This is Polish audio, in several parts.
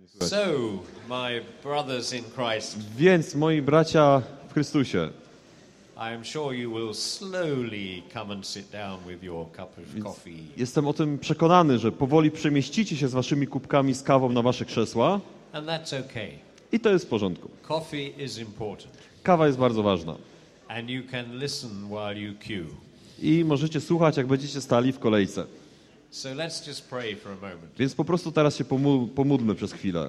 So, my brothers in Christ, Więc, moi bracia w Chrystusie, I am sure you will slowly come and sit down with your cup of coffee. jestem o tym przekonany, że powoli przemieścicie się z waszymi kubkami z kawą na wasze krzesła And that's okay. i to jest w porządku. Coffee is important. Kawa jest bardzo ważna And you can listen while you queue. i możecie słuchać, jak będziecie stali w kolejce. So let's just pray for a moment. Więc po prostu teraz się pomódlmy przez chwilę.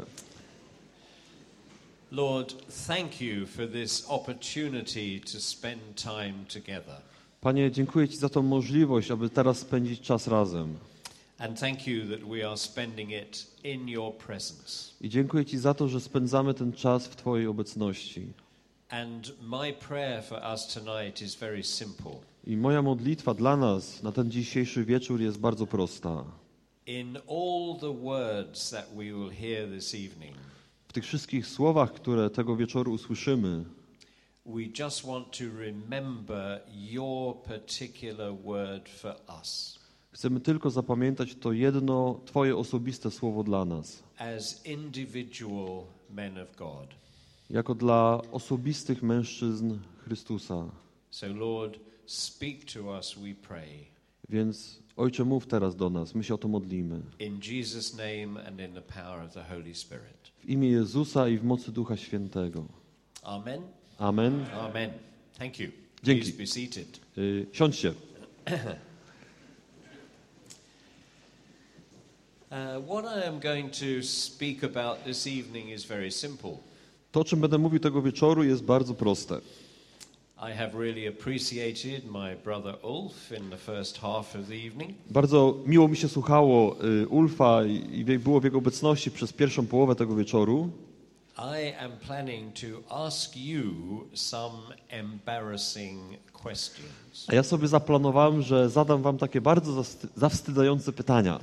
Lord, thank you for this opportunity to spend time together. Panie, dziękuję Ci za tą możliwość, aby teraz spędzić czas razem. And thank you that we are spending it in your presence. I dziękuję Ci za to, że spędzamy ten czas w Twojej obecności. And my prayer for us tonight is very simple. I moja modlitwa dla nas na ten dzisiejszy wieczór jest bardzo prosta. In all the words that we will hear this evening, W tych wszystkich słowach, które tego wieczoru usłyszymy, we just want to remember your particular word for us. chcemy tylko zapamiętać to jedno Twoje osobiste słowo dla nas. As individual men of God. Jako dla osobistych mężczyzn Chrystusa. So Lord, speak to us, we pray. Więc Ojcze, mów teraz do nas, my się o to modlimy. In Jesus' name and in the power of the Holy Spirit. W imię Jezusa i w mocy Ducha Świętego. Amen. Amen. Amen. Thank you. Dzięki. Please be seated. Siądźcie. What I am going to speak about this evening is very simple. To, o czym będę mówił tego wieczoru, jest bardzo proste. I have really appreciated my brother Ulf in the first half of the evening. Bardzo miło mi się słuchało Ulfa i było w jego obecności przez pierwszą połowę tego wieczoru. I am planning to ask you some embarrassing questions. A ja sobie zaplanowałem, że zadam wam takie bardzo zawstydzające pytania.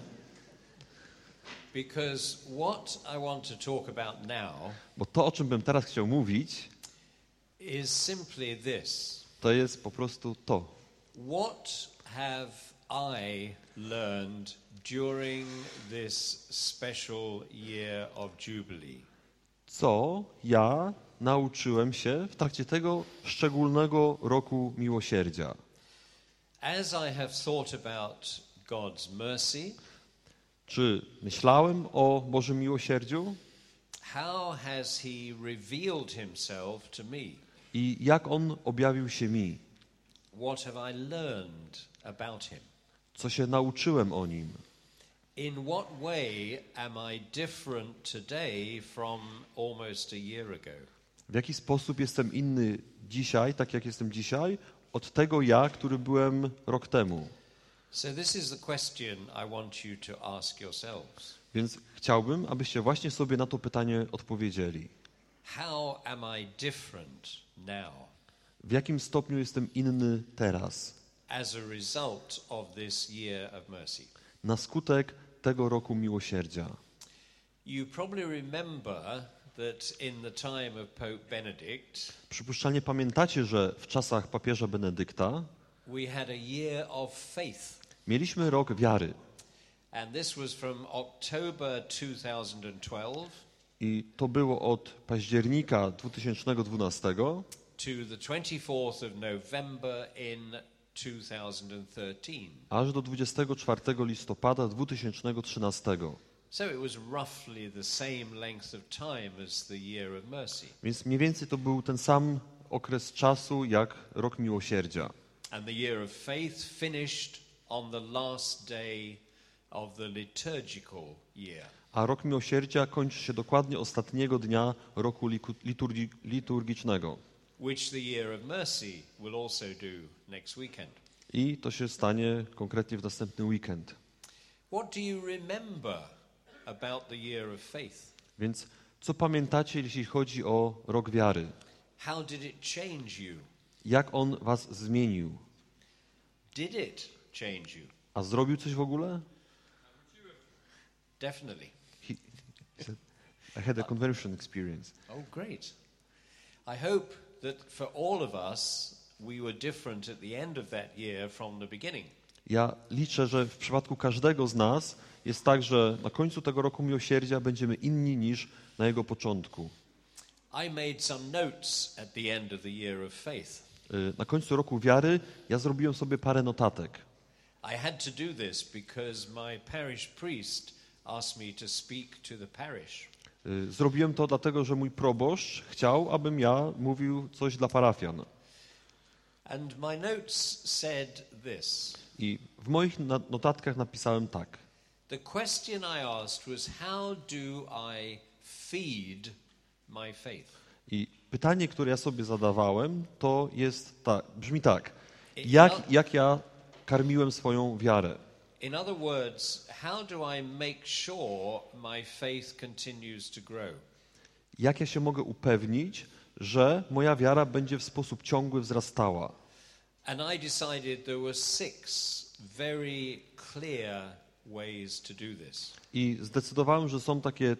Because what I want to talk about now Bo to, o czym bym teraz chciał mówić, is simply this. to jest po prostu to. What have I learned during this special year of Jubilee? Co ja nauczyłem się w trakcie tego szczególnego roku miłosierdzia. As I have thought about God's mercy, Czy myślałem o Bożym miłosierdziu how has he revealed himself to me? i jak On objawił się mi? What have I learned about him? Co się nauczyłem o Nim? In what way am I different today from almost a year ago? W jaki sposób jestem inny dzisiaj, tak jak jestem dzisiaj, od tego ja, który byłem rok temu? So this is the question I want you to ask yourselves. Więc chciałbym, abyście właśnie sobie na to pytanie odpowiedzieli. How am I different now W jakim stopniu jestem inny teraz, as a result of this year of mercy? na skutek tego roku miłosierdzia? You probably remember that in the time of Pope Benedict, Przypuszczalnie pamiętacie, że w czasach papieża Benedykta we had a year of faith. mieliśmy rok wiary. And this was from October 2012 I to było od października 2012 to the 24th of November in 2013. aż do 24 listopada 2013. So it was roughly the same length of time as the year of mercy. Więc mniej więcej to był ten sam okres czasu jak rok miłosierdzia. And the year of faith finished on the last day of the liturgical year. A rok miłosierdzia kończy się dokładnie ostatniego dnia roku liturgicznego. Which the year of mercy will also do next weekend. I to się stanie konkretnie w następny weekend. What do you remember about the year of faith? Więc co pamiętacie, jeśli chodzi o rok wiary? How did it change you? Jak on was zmienił? Did it change you? A zrobił coś w ogóle? Definitely. He said, I had a conversion experience. Oh, great. I hope that for all of us, we were different at the end of that year from the beginning. Ja liczę, że w przypadku każdego z nas jest tak, że na końcu tego roku miłosierdzia będziemy inni niż na jego początku. I made some notes at the end of the year of faith. Na końcu roku wiary ja zrobiłem sobie parę notatek. I had to do this because my parish priest asked me to speak to the parish. Zrobiłem to dlatego, że mój proboszcz chciał, abym ja mówił coś dla parafian. And my notes said this. I w moich notatkach napisałem tak. The question I asked was, how do I feed my faith? I pytanie, które ja sobie zadawałem, to jest brzmi tak. Jak ja karmiłem swoją wiarę? In other words, how do I make sure my faith continues to grow? Jak ja się mogę upewnić, że moja wiara będzie w sposób ciągły wzrastała? And I decided there were 6 very clear ways to do this. I zdecydowałem, że są takie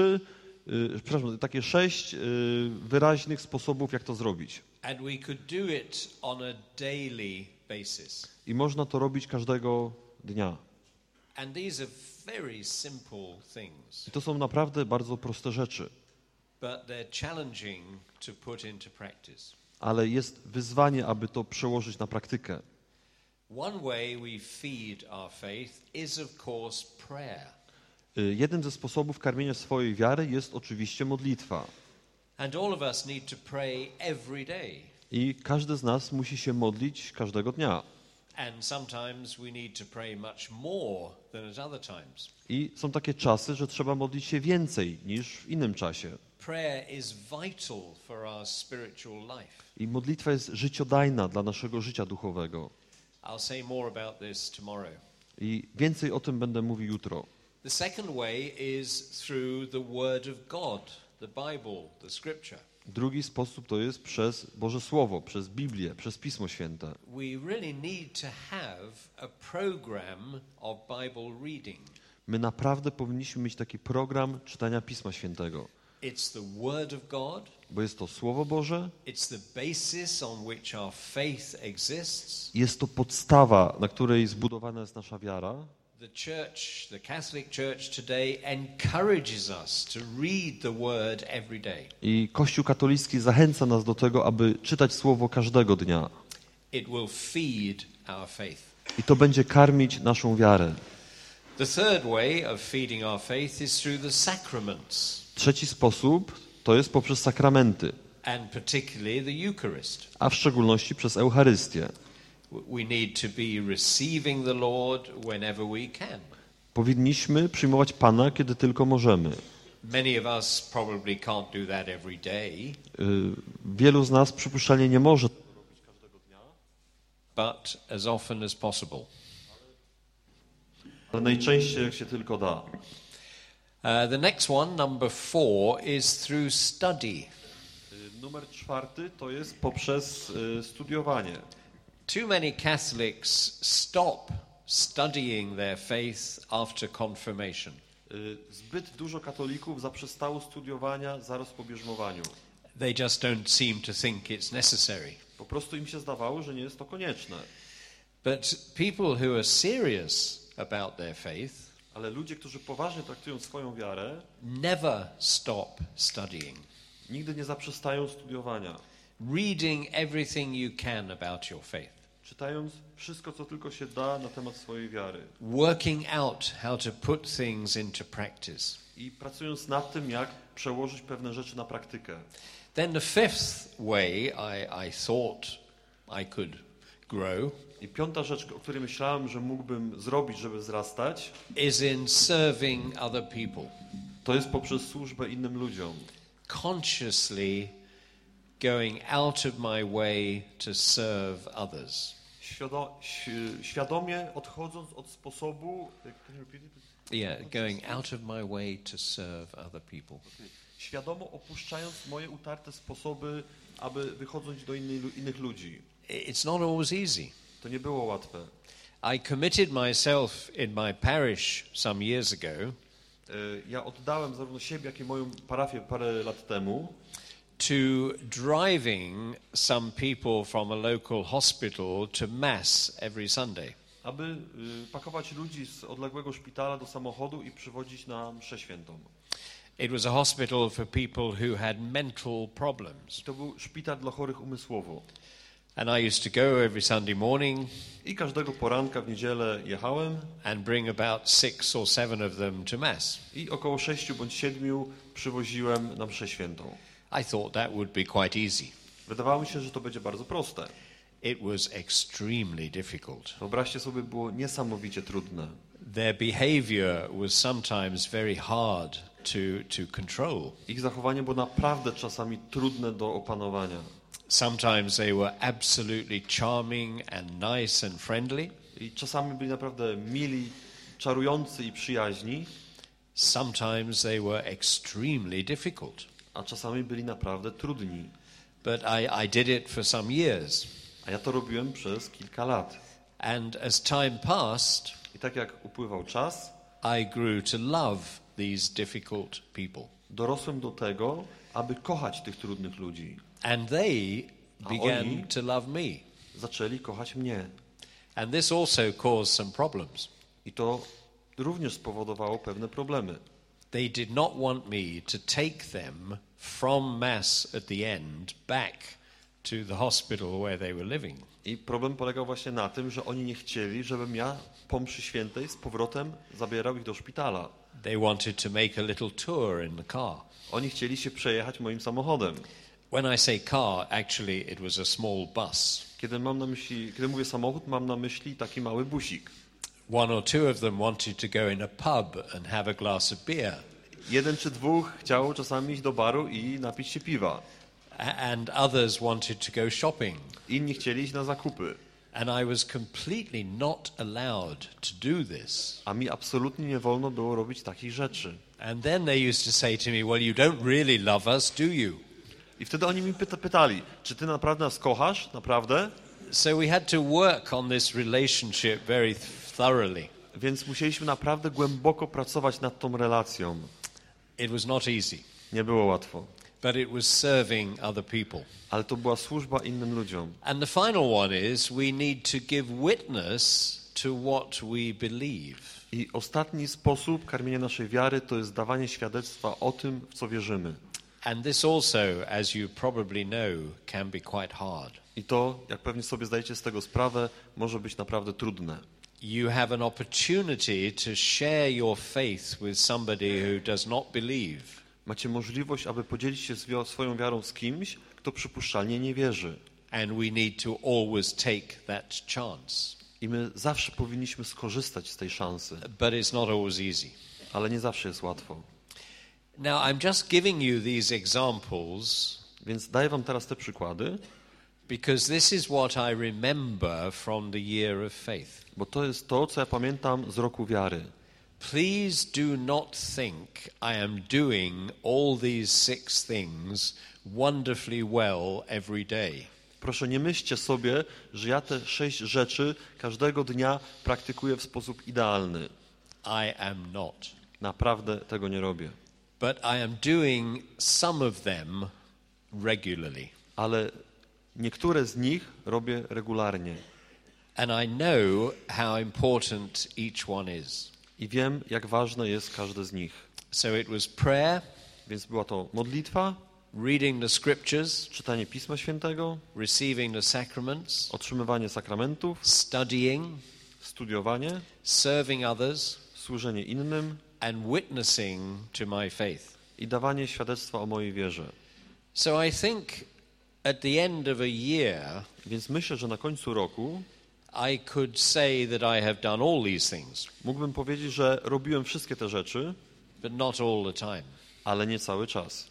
6 wyraźnych sposobów, jak to zrobić. And we could do it on a daily basis. I można to robić każdego dnia. And these are very simple things, I to są naprawdę bardzo proste rzeczy. but they're challenging to put into practice. Ale jest wyzwanie, aby to przełożyć na praktykę. One way we feed our faith is of course prayer. Jednym ze sposobów karmienia swojej wiary jest oczywiście modlitwa. And all of us need to pray every day. I każdy z nas musi się modlić każdego dnia. And sometimes we need to pray much more than at other times. I są takie czasy, że trzeba modlić się więcej niż w innym czasie. Prayer is vital for our spiritual life. I modlitwa jest życiodajna dla naszego życia duchowego. I'll say more about this tomorrow. I więcej o tym będę mówił jutro. The second way is through the Word of God, the Bible, the Scripture. Drugi sposób to jest przez Boże Słowo, przez Biblię, przez Pismo Święte. We really need to have a program of Bible reading. My naprawdę powinniśmy mieć taki program czytania Pisma Świętego. It's the Word of God. Bo jest to Słowo Boże. It's the basis on which our faith exists. Jest to podstawa, na której zbudowana jest nasza wiara. The church, the Catholic Church today encourages us to read the Word every day. I Kościół katolicki zachęca nas do tego, aby czytać Słowo każdego dnia. It will feed our faith. I to będzie karmić naszą wiarę. The third way of feeding our faith is through the sacraments. Trzeci sposób to jest poprzez sakramenty, And particularly the Eucharist. a w szczególności przez Eucharystię. We need to be receiving the Lord whenever we can. Powinniśmy przyjmować Pana, kiedy tylko możemy. Many of us probably can't do that every day, Wielu z nas przypuszczalnie nie może, but as often as possible. ale najczęściej jak się tylko da. The next one, number 4, is through study. Numer 4 to jest poprzez studiowanie. Too many Catholics stop studying their faith after confirmation. Zbyt dużo katolików zaprzestało studiowania zaraz po bierzmowaniu. They just don't seem to think it's necessary. Po prostu im się zdawało, że nie jest to konieczne. But people who are serious about their faith Ale ludzie, którzy poważnie traktują swoją wiarę, never stop studying. nigdy nie zaprzestają studiowania. Reading everything you can about your faith. Czytając wszystko, co tylko się da na temat swojej wiary. Working out how to put things into practice. I pracując nad tym, jak przełożyć pewne rzeczy na praktykę. Then the fifth way I thought I could grow I piąta rzecz, o której myślałem, że mógłbym zrobić, żeby wzrastać, is in serving other people. to jest poprzez służbę innym ludziom. Consciously going out of my way to serve others. Świadomie odchodząc od sposobu... Yeah, going out of my way to serve other people. Świadomo opuszczając moje utarte sposoby, aby wychodząc do innych ludzi. It's not always easy. To nie było łatwe. I committed myself in my parish some years ago Ja oddałem zarówno siebie, jak i moją parafię parę lat temu to driving some people from a local hospital to mass every Sunday. aby pakować ludzi z odległego szpitala do samochodu i przywozić na mszę świętą. It was a hospital for people who had mental problems. To był szpital dla chorych umysłowo. And I used to go every Sunday morning I każdego poranka w niedzielę jechałem and bring about 6 or 7 of them to Mass. i około 6 bądź 7 przywoziłem na mszę świętą. I thought that would be quite easy. Wydawało mi się, że to będzie bardzo proste. It was extremely difficult. Wyobraźcie sobie, było niesamowicie trudne. Their behavior was sometimes very hard to control. Ich zachowanie było naprawdę czasami trudne do opanowania. Sometimes they were absolutely charming and nice and friendly. I czasami byli naprawdę mili, czarujący i przyjaźni, Sometimes they were extremely difficult. a czasami byli naprawdę trudni. But I did it for some years. A ja to robiłem przez kilka lat. And as time passed, I tak jak upływał czas, I grew to love these difficult people. dorosłem do tego, aby kochać tych trudnych ludzi. And they A began oni? to love me. Zaczęli kochać mnie. And this also caused some problems. I to również spowodowało pewne problemy. They did not want me to take them from Mass at the end back to the hospital where they were living. I problem polegał właśnie na tym, że oni nie chcieli, żebym ja po mszy świętej z powrotem zabierał ich do szpitala. They wanted to make a little tour in the car. Oni chcieli się przejechać moim samochodem. When I say car, actually it was a small bus. Kiedy mówię samochód, mam na myśli taki mały busik. 1 or 2 of them wanted to go in a pub and have a glass of beer. 1 czy 2 chciało czasami iść do baru i napić się piwa. And others wanted to go shopping. Inni chcieli iść na zakupy. And I was completely not allowed to do this. A mi absolutnie nie wolno było robić takich rzeczy. And then they used to say to me, well, you don't really love us, do you? I wtedy oni mi pytali, czy ty naprawdę nas kochasz? Naprawdę? So we had to work on this relationship very thoroughly. Więc musieliśmy naprawdę głęboko pracować nad tą relacją. It was not easy, Nie było łatwo. but it was serving other people. Ale to była służba innym ludziom. And the final one is we need to give witness to what we believe. I ostatni sposób karmienia naszej wiary to jest dawanie świadectwa o tym, w co wierzymy. And this also, as you probably know, can be quite hard. I to, jak pewnie sobie zdajecie z tego sprawę, może być naprawdę trudne. You have an opportunity to share your faith with somebody who does not believe. Macie możliwość, aby podzielić się swoją wiarą z kimś, kto przypuszczalnie nie wierzy. And we need to always take that chance. I my zawsze powinniśmy skorzystać z tej szansy, But it's not always easy. ale nie zawsze jest łatwo. Now, I'm just giving you these examples Więc daję wam teraz te przykłady, because this is what I remember from the year of faith. bo to jest to, co ja pamiętam z roku wiary. Please do not think I am doing all these 6 things wonderfully well every day. Proszę, nie myślcie sobie, że ja te 6 rzeczy każdego dnia praktykuję w sposób idealny. I am not. Naprawdę tego nie robię. But I am doing some of them regularly. Ale niektóre z nich robię regularnie. And I know how important each one is. I wiem, jak ważne jest każde z nich. So it was prayer, Więc była to modlitwa, reading the scriptures, czytanie Pisma Świętego, receiving the sacraments, otrzymywanie sakramentów, studying, studiowanie, serving others, służenie innym and witnessing to my faith. i dawanie świadectwa o mojej wierze. So I think at the end of a year, Więc myślę, że na końcu roku I could say that I have done all these things, mógłbym powiedzieć, że robiłem wszystkie te rzeczy, but not all the time. ale nie cały czas.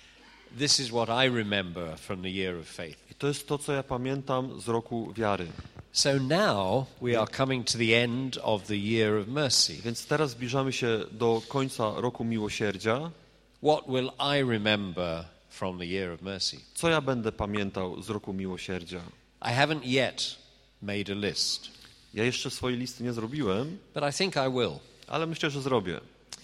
This is what I remember from the year of faith. I to jest to, co ja pamiętam z roku wiary. So now we are coming to the end of the year of mercy. Więc teraz zbliżamy się do końca roku miłosierdzia. What will I remember from the year of mercy? Co ja będę pamiętał z roku miłosierdzia? I haven't yet made a list, Ja jeszcze swojej listy nie zrobiłem, but I think I will. ale myślę, że zrobię.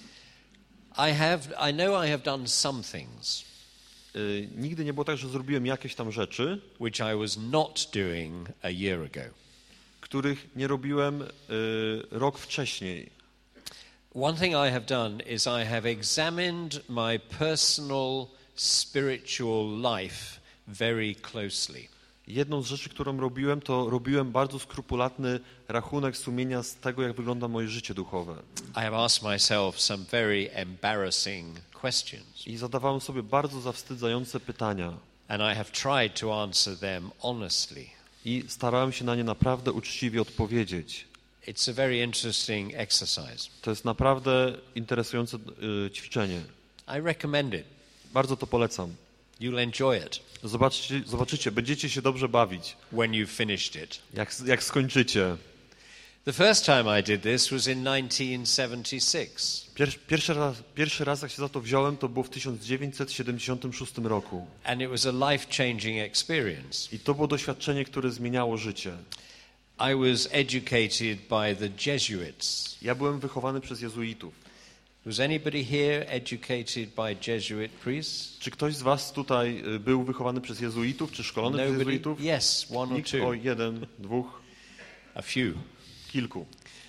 I know I have done some things Nigdy nie było tak, że zrobiłem jakieś tam rzeczy, which I was not doing a year ago. których nie robiłem rok wcześniej. One thing I have done is I have examined my personal spiritual life very closely. Jedną z rzeczy, którą robiłem, to robiłem bardzo skrupulatny rachunek sumienia z tego, jak wygląda moje życie duchowe. I have asked myself some very embarrassing questions. I zadawałem sobie bardzo zawstydzające pytania. And I have tried to answer them honestly. I starałem się na nie naprawdę uczciwie odpowiedzieć. It's a very interesting exercise. To jest naprawdę interesujące ćwiczenie. I recommend it. Bardzo to polecam. You'll enjoy it Zobaczycie, będziecie się dobrze bawić, when you've finished it. jak skończycie. The first time I did this was in 1976. Pierwszy raz, jak się za to wziąłem, to było w 1976 roku. And it was a life-changing experience. I to było doświadczenie, które zmieniało życie. I was educated by the Jesuits. Ja byłem wychowany przez jezuitów. Was anybody here educated by Jesuit priests? Czy ktoś z was tutaj był wychowany przez jezuitów, czy szkolony przez jezuitów? Yes, one or Nikt, two. o jeden, dwóch, A few. kilku.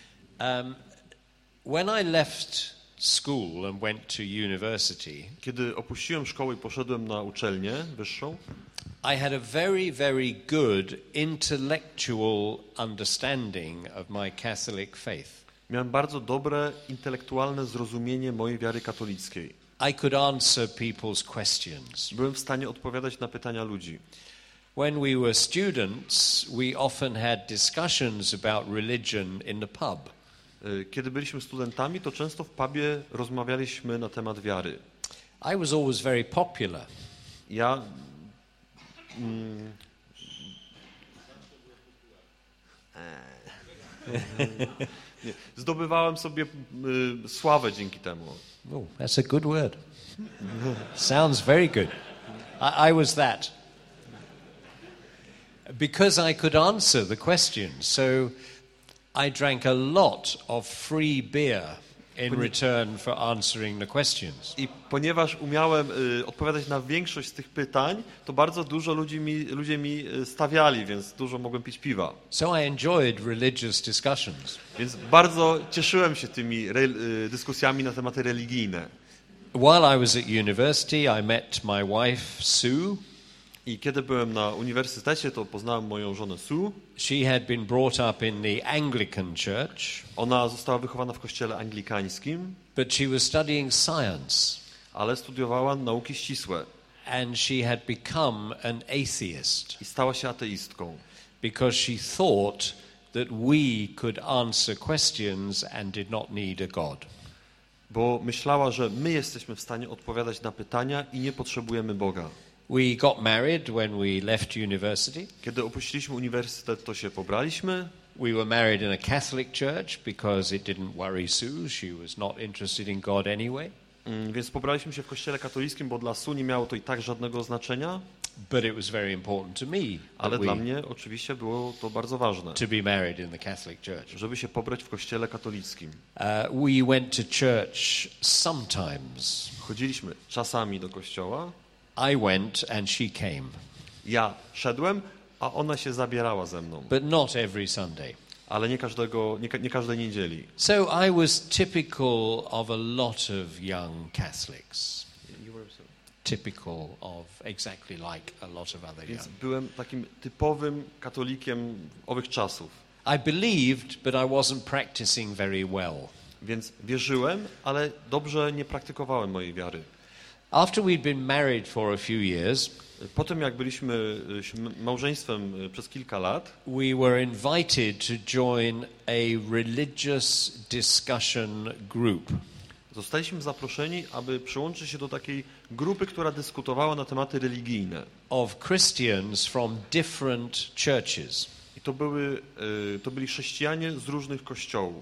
When I left school and went to university, Kiedy opuściłem szkołę i poszedłem na uczelnię wyższą, I had a very, very good intellectual understanding of my Catholic faith. miałem bardzo dobre intelektualne zrozumienie mojej wiary katolickiej. I could answer people's questions. Byłem w stanie odpowiadać na pytania ludzi. When we were students, we often had discussions about religion in the pub. Kiedy byliśmy studentami, to często w pubie rozmawialiśmy na temat wiary. I was always very popular. Ja zdobywałem sobie sławę dzięki temu. Oh, that's a good word. Sounds very good. I was that. Because I could answer the questions, so I drank a lot of free beer in return for answering the questions. I ponieważ umiałem odpowiadać na większość z tych pytań, to bardzo dużo ludzie mi stawiali, więc dużo mogłem pić piwa. So I enjoyed religious discussions. Więc bardzo cieszyłem się tymi dyskusjami na tematy religijne. While I was at university, I met my wife, Sue. I kiedy byłem na uniwersytecie, to poznałem moją żonę Sue. She had been brought up in the Anglican church, Ona została wychowana w kościele anglikańskim, but she was studying science, ale studiowała nauki ścisłe and she had become an atheist i stała się ateistką, because she thought that we could answer questions and did not need a God. bo myślała, że my jesteśmy w stanie odpowiadać na pytania i nie potrzebujemy Boga. We got married when we left university. Kiedy opuściliśmy uniwersytet, to się pobraliśmy. We were married in a Catholic church because it didn't worry Sue. She was not interested in God anyway. Więc pobraliśmy się w kościele katolickim, bo dla Sue nie miało to i tak żadnego znaczenia. But it was very important to me Ale dla mnie oczywiście było to bardzo ważne, to be married in the Catholic church. żeby się pobrać w kościele katolickim. We went to church sometimes. Chodziliśmy czasami do kościoła. I went and she came. Ja szedłem, a ona się zabierała ze mną. But not every Sunday. Ale nie każdej niedzieli. So I was typical of a lot of young Catholics. Typical of exactly like a lot of other Więc young. byłem takim typowym katolikiem owych czasów. I believed, but I wasn't practicing very well. Więc wierzyłem, ale dobrze nie praktykowałem mojej wiary. After we'd been married for a few years, Po tym, jak byliśmy małżeństwem przez kilka lat, we were invited to join a religious discussion group. zostaliśmy zaproszeni, aby przyłączyć się do takiej grupy, która dyskutowała na tematy religijne. Of Christians from different churches. I to byli chrześcijanie z różnych kościołów.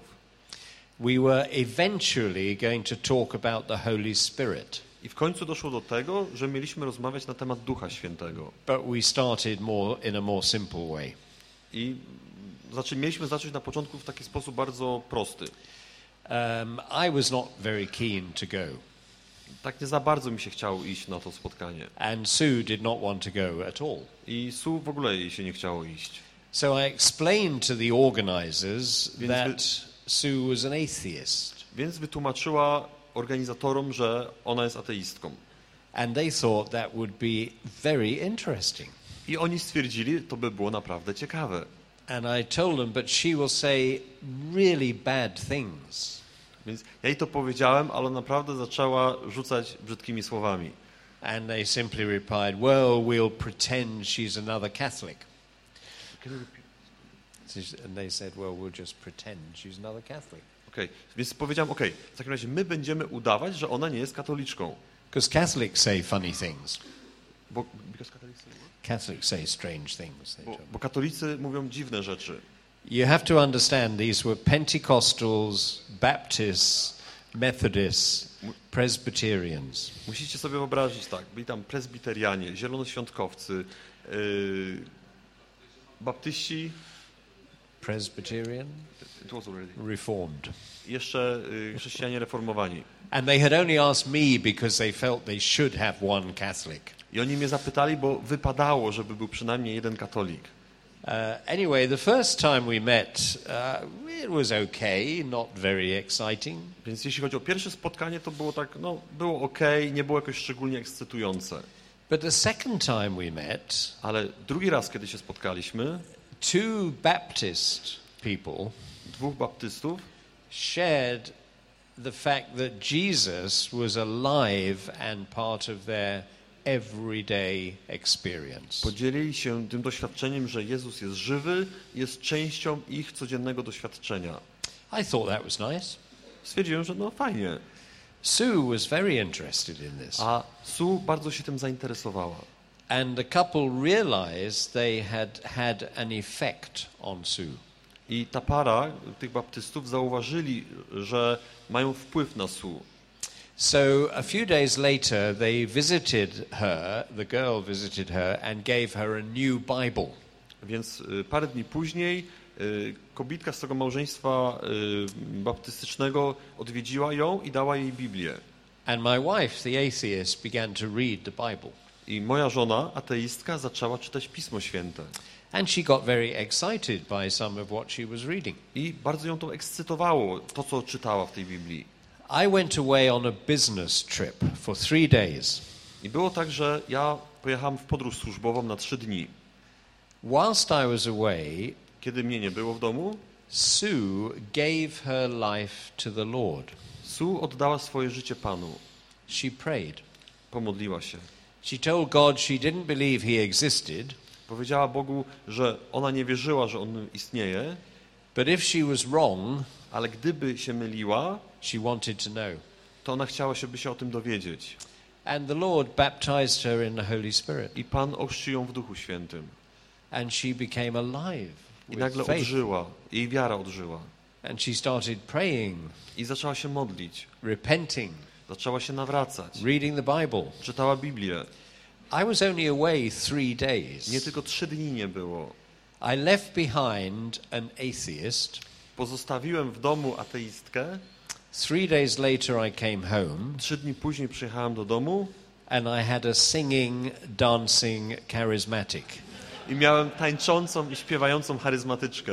We were eventually going to talk about the Holy Spirit. I w końcu doszło do tego, że mieliśmy rozmawiać na temat Ducha Świętego. But we started in a more simple way. I mieliśmy zacząć na początku w taki sposób bardzo prosty. I was not very keen to go. Tak nie za bardzo mi się chciało iść na to spotkanie. And Sue did not want to go at all. I Sue w ogóle jej się nie chciało iść. So I explained to the organizers Więc that Sue was an atheist. Więc wytłumaczyła organizatorom, że ona jest ateistką. And they thought that would be very interesting. I oni stwierdzili, to by było naprawdę ciekawe. And I told them, but she will say really bad things. Więc ja jej to powiedziałem, ale naprawdę zaczęła rzucać brzydkimi słowami. And they simply replied, well, we'll pretend she's another Catholic. And they said, well, we'll just pretend she's another Catholic. Okej, więc powiedziałem, w takim razie my będziemy udawać, że ona nie jest katoliczką. Because Catholics say funny things. Because Catholics say strange things. bo katolicy mówią dziwne rzeczy. You have to understand these were Pentecostals, Baptists, Methodists, Presbyterians. Musicie sobie wyobrazić tak, byli tam prezbiterianie, zielonoświątkowcy, baptyści, Presbyterian? Reformed. jeszcze chrześcijanie reformowani. And they had only asked me because they felt they should have one Catholic. I oni mnie zapytali, bo wypadało, żeby był przynajmniej jeden katolik. Anyway, the first time we met, it was okay, not very exciting. Więc jeśli chodzi o pierwsze spotkanie, to było tak, było okej, nie było jakoś szczególnie ekscytujące. But the second time we met, ale drugi raz, kiedy się spotkaliśmy, two Baptist people, dwóch baptystów, shared the fact that Jesus was alive and part of their everyday experience. Podzielili się tym doświadczeniem, że Jezus jest żywy, jest częścią ich codziennego doświadczenia. I thought that was nice. Stwierdziłem, że fajnie. Sue was very interested in this. A Sue bardzo się tym zainteresowała. And the couple realized they had an effect on Sue. I ta para tych baptystów zauważyli, że mają wpływ na Sue. So a few days later they visited her, the girl visited her and gave her a new Bible. Więc parę dni później kobitka z tego małżeństwa baptystycznego odwiedziła ją i dała jej Biblię. And my wife, the atheist, began to read the Bible. I moja żona, ateistka, zaczęła czytać Pismo Święte. And she got very excited by some of what she was reading. I bardzo ją to ekscytowało, to co czytała w tej Biblii. I went away on a business trip for 3 days. I było tak, że ja pojechałem w podróż służbową na 3 dni. Whilst I was away, kiedy mnie nie było w domu, Sue gave her life to the Lord. Sue oddała swoje życie Panu. She prayed. Pomodliła się. She told God she didn't believe he existed. Powiedziała Bogu, że ona nie wierzyła, że on istnieje. But if she was wrong, ale gdyby się myliła, she wanted to know. To ona chciała by się o tym dowiedzieć. And the Lord baptized her in the Holy Spirit. I Pan ochrzcił ją w Duchu Świętym. And she became alive. I nagle odżyła. Jej wiara odżyła. And she started praying. I zaczęła się modlić. Repenting. Zaczęła się nawracać. Reading the Bible. Czytała Biblię. I was only away 3 days. Nie tylko 3 dni nie było. I left behind an atheist. Pozostawiłem w domu ateistkę. 3 days later I came home. 3 dni później przyjechałem do domu. And I had a singing, dancing charismatic. I miałem tańczącą i śpiewającą charyzmatyczkę.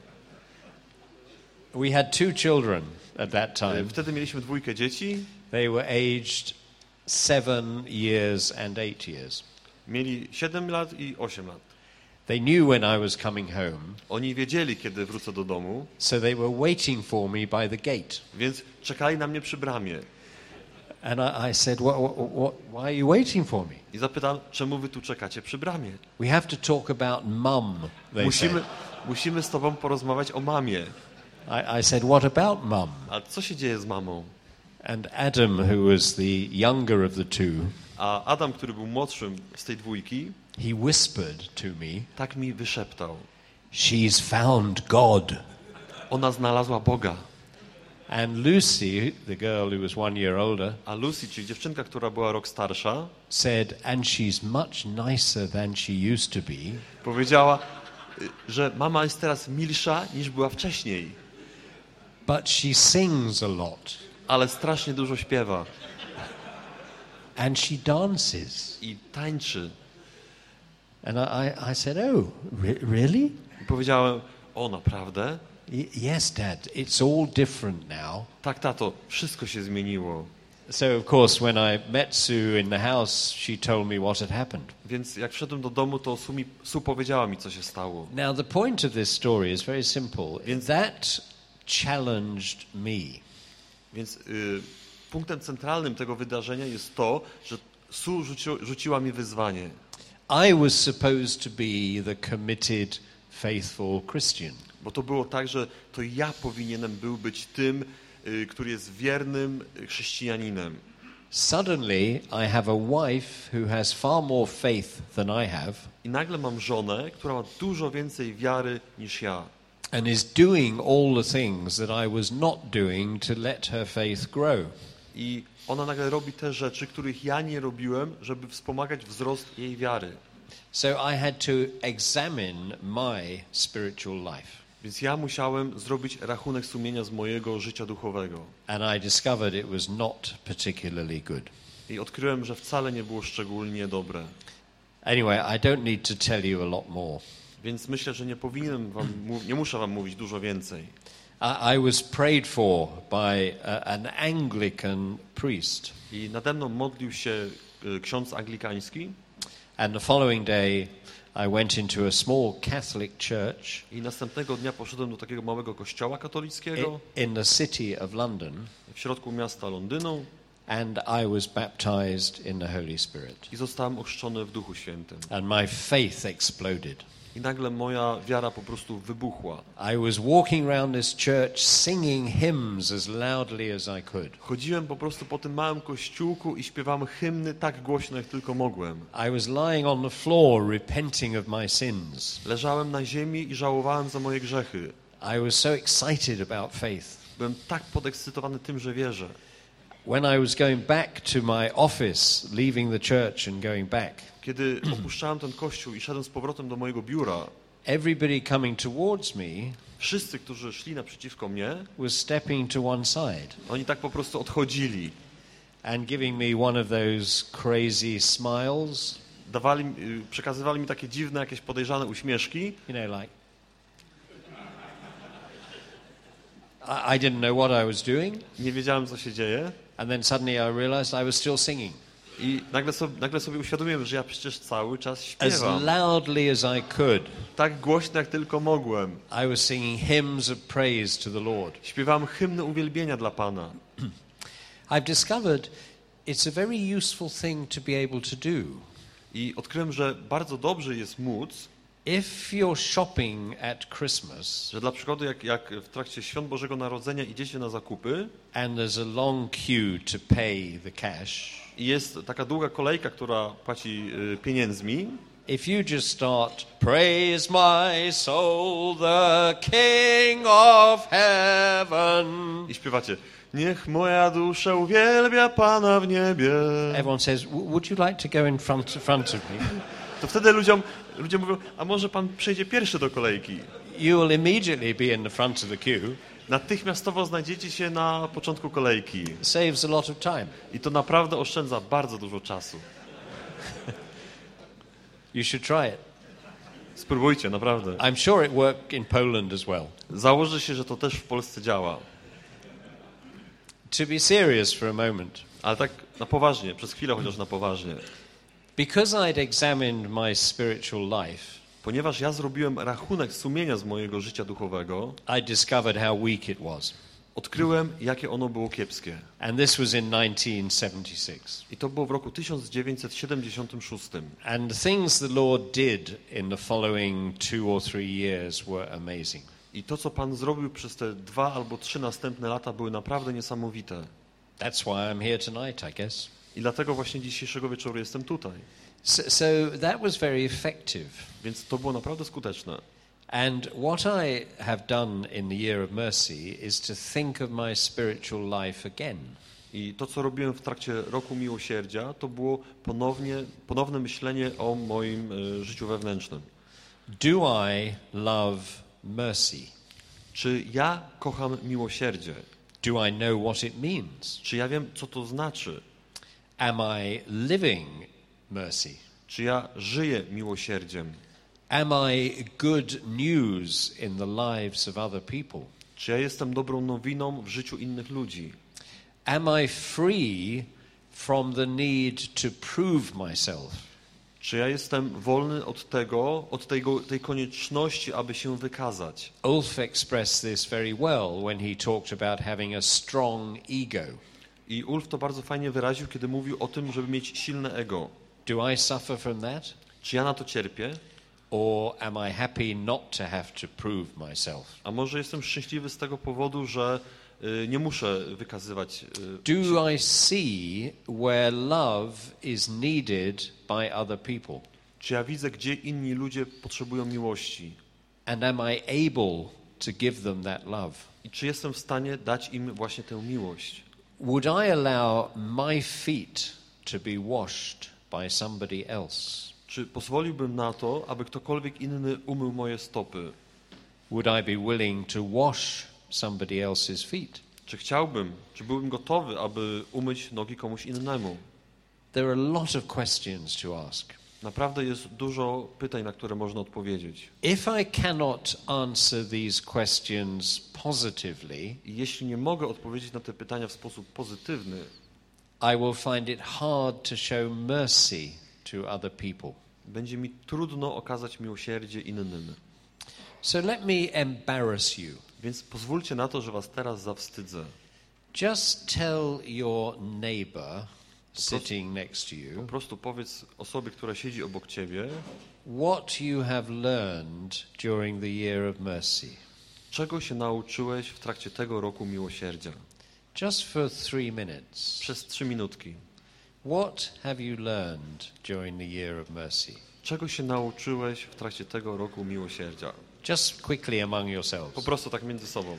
We had 2 children at that time. Wtedy mieliśmy 2 dzieci. They were aged 7 years and 8 years. Mieli 7 lat i 8 lat. They knew when I was coming home. Oni wiedzieli, kiedy wrócę do domu. So they were waiting for me by the gate. Więc czekali na mnie przy bramie. And I said, why are you waiting for me? I zapytałem, czemu wy tu czekacie przy bramie? We have to talk about mum, they said. Musimy z tobą porozmawiać o mamie. I said, what about mum? A co się dzieje z mamą? And Adam, who was the younger of the 2, a Adam, który był młodszym z tej 2, he whispered to me, tak mi wyszeptał. She's found God. Ona znalazła Boga. And Lucy, the girl who was 1 year older, a Lucy, czyli dziewczynka, która była rok starsza, said, and she's much nicer than she used to be. Powiedziała, że mama jest teraz milsza niż była wcześniej. But she sings a lot. Ale strasznie dużo śpiewa. And she dances. I tańczy. And I said, oh, really? I powiedziałem, o naprawdę? Yes, Dad, it's all different now. Tak, tato, wszystko się zmieniło. So, of course, when I met Sue in the house, she told me what had happened. Więc jak wszedłem do domu, to Sue powiedziała mi, co się stało. Now, the point of this story is very simple. Więc- That challenged me. Więc punktem centralnym tego wydarzenia jest to, że Sue rzuciła mi wyzwanie. I was supposed to be the committed, faithful Christian. Bo to było tak, że to ja powinienem był być tym, który jest wiernym chrześcijaninem. Suddenly, I have a wife who has far more faith than I have I nagle mam żonę, która ma dużo więcej wiary niż ja. and is doing all the things that I was not doing to let her faith grow. I ona nagle robi te rzeczy, których ja nie robiłem, żeby wspomagać wzrost jej wiary. So I had to examine my spiritual life. Więc ja musiałem zrobić rachunek sumienia z mojego życia duchowego. And I discovered it was not particularly good. I odkryłem, że wcale nie było szczególnie dobre. Anyway, I don't need to tell you a lot more. Więc myślę, że nie muszę wam mówić dużo więcej. I was prayed for by an Anglican priest. I nade mną modlił się ksiądz anglikański. And the following day, I went into a small Catholic church I następnego dnia poszedłem do takiego małego kościoła katolickiego in the city of London, w środku miasta Londynu and I was baptized in the Holy Spirit. i zostałem ochrzczony w Duchu Świętym. And my faith exploded. I nagle moja wiara po prostu wybuchła. I was walking around this church singing hymns as loudly as I could. Chodziłem po prostu po tym małym kościółku i śpiewałem hymny tak głośno, jak tylko mogłem. I was lying on the floor repenting of my sins. Leżałem na ziemi i żałowałem za moje grzechy. I was so excited about faith. Byłem tak podekscytowany tym, że wierzę. When I was going back to my office, leaving the church and going back, Kiedy opuszczałem ten kościół i szedłem z powrotem do mojego biura, everybody coming towards me wszyscy, którzy szli naprzeciwko mnie, was stepping to one side oni tak po prostu odchodzili. and giving me one of those crazy smiles, Przekazywali mi takie dziwne, jakieś podejrzane uśmieszki. you know, like I didn't know what I was doing, Nie wiedziałem, co się dzieje. and then suddenly I realized I was still singing I nagle sobie uświadomiłem, że ja przecież cały czas as śpiewam. loudly as I could. Tak głośno, jak tylko mogłem. I was singing hymns of praise to the Lord. Śpiewałem hymny uwielbienia dla Pana. I've discovered it's a very useful thing to be able to do. I odkryłem, że bardzo dobrze jest móc, If you're shopping at Christmas że dla przykładu jak w trakcie Świąt Bożego Narodzenia idziecie na zakupy and there's a long queue to pay the cash, i jest taka długa kolejka, która płaci pieniędzmi, if you just start, praise my soul, the King of heaven, i śpiewacie, niech moja dusza uwielbia Pana w niebie, everyone says, would you like to go in front of me? to wtedy ludzie mówią, a może Pan przejdzie pierwszy do kolejki? You will immediately be in the front of the queue. Natychmiastowo znajdziecie się na początku kolejki. Saves a lot of time. I to naprawdę oszczędza bardzo dużo czasu. You should try it. Spróbujcie, naprawdę. I'm sure it worked in Poland as well. Założę się, że to też w Polsce działa. To be serious for a moment. Ale tak na poważnie, przez chwilę chociaż na poważnie. Because I'd examined my spiritual life, Ponieważ ja zrobiłem rachunek sumienia z mojego życia duchowego, I discovered how weak it was. odkryłem, jakie ono było kiepskie. And this was in 1976. I to było w roku 1976. And the things the Lord did in the following 2 or 3 years were amazing. I to, co Pan zrobił przez te 2 albo 3 następne lata, były naprawdę niesamowite. That's why I'm here tonight, I guess. I dlatego właśnie dzisiejszego wieczoru jestem tutaj. So that was very effective. Więc to było naprawdę skuteczne. And what I have done in the year of mercy is to think of my spiritual life again. I to, co robiłem w trakcie roku miłosierdzia, to było ponowne myślenie o moim życiu wewnętrznym. Do I love mercy? Czy ja kocham miłosierdzie? Do I know what it means? Czy ja wiem, co to znaczy? Am I living mercy? Czy ja żyję miłosierdziem? Am I good news in the lives of other people? Czy ja jestem dobrą nowiną w życiu innych ludzi? Am I free from the need to prove myself? Czy ja jestem wolny od tej konieczności, aby się wykazać? Ulf expressed this very well when he talked about having a strong ego. I Ulf to bardzo fajnie wyraził, kiedy mówił o tym, żeby mieć silne ego. Do I suffer from that? Czy ja na to cierpię? Or am I happy not to have to prove myself? A może jestem szczęśliwy z tego powodu, że nie muszę wykazywać. Do I see where love is needed by other people? Czy ja widzę, gdzie inni ludzie potrzebują miłości? And am I able to give them that love? I czy jestem w stanie dać im właśnie tę miłość? Would I allow my feet to be washed by somebody else? Czy pozwoliłbym na to, aby ktokolwiek inny umył moje stopy? Would I be willing to wash somebody else's feet? Czy byłbym gotowy, aby umyć nogi komuś innemu? There are a lot of questions to ask. Naprawdę jest dużo pytań, na które można odpowiedzieć. If I cannot answer these questions positively, I jeśli nie mogę odpowiedzieć na te pytania w sposób pozytywny, I will find it hard to show mercy to other people. będzie mi trudno okazać miłosierdzie innym. So let me embarrass you. Więc pozwólcie na to, że was teraz zawstydzę. Just tell your neighbor sitting next to Po you prostu powiedz osobie, która siedzi obok ciebie, what you have learned during the year of mercy. czego się nauczyłeś w trakcie tego roku miłosierdzia. Just for 3 minutes. Przez 3 minutki. What have you learned during the year of mercy? Czego się nauczyłeś w trakcie tego roku miłosierdzia? Just quickly among Po yourselves. prostu tak między sobą.